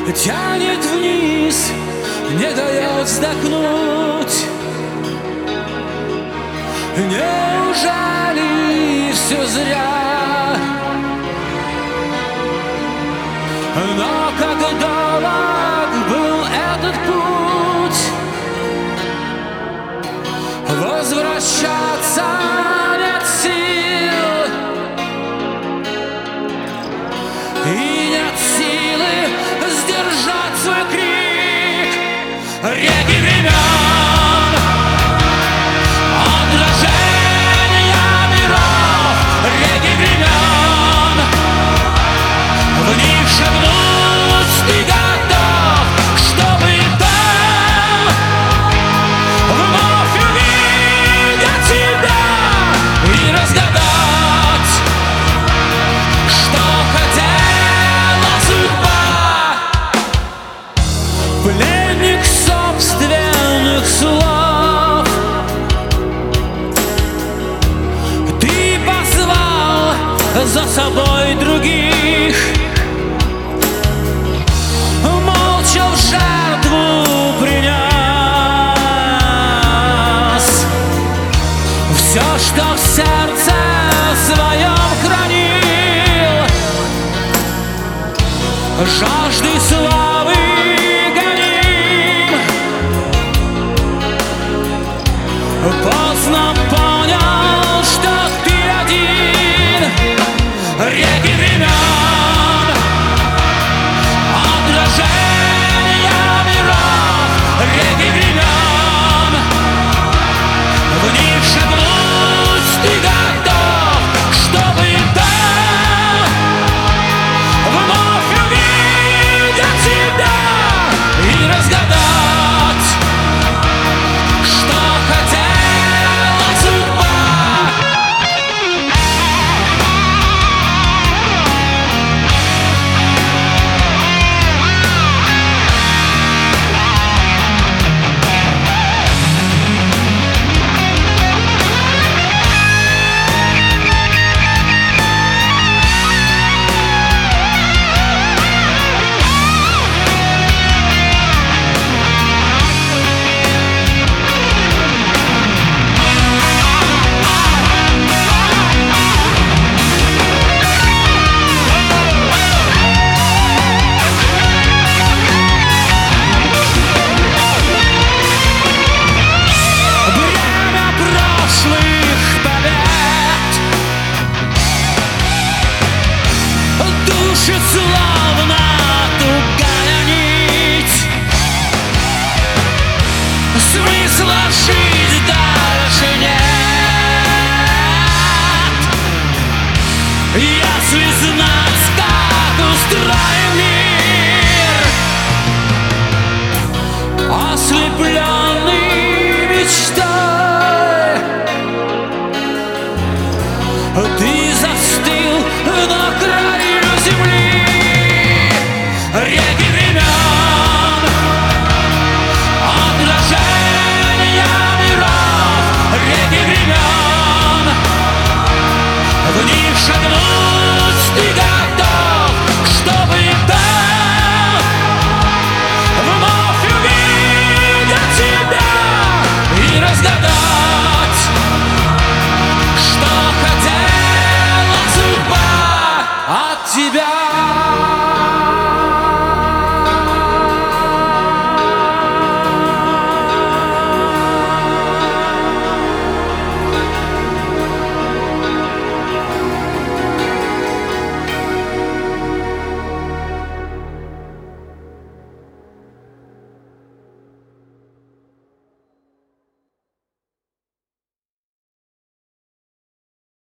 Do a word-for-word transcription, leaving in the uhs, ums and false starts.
тянет вниз, не дает вздохнуть. Неужели все зря? Но как долг был этот путь, возвращаться нет сил, и нет силы сдержать свой крик. Реки времен, отражения миров, реки времен, в них шагнуть ты готов, чтобы там вновь увидеть тебя и разгадать, что хотела судьба. Пленник собственных слов, ты позвал за собой других, молча в жертву принес все, что в сердце своем хранил, жаждой славы гоним. Поздно понял, что ты один. Реки времен, отражения миров, реки времен, в них шагнуть ты готов, чтобы там вновь увидеть тебя и разгадать, что хотела судьба. Словно тугая нить, смысла жить дальше нет. Если знать, как устроен мир, ослепленный мечтой, ты застыл на краю земли. Реки времен, отражения миров, реки времен, в них шагнуть ты готов, чтобы там вновь увидеть тебя и разгадать, что хотела судьба от тебя.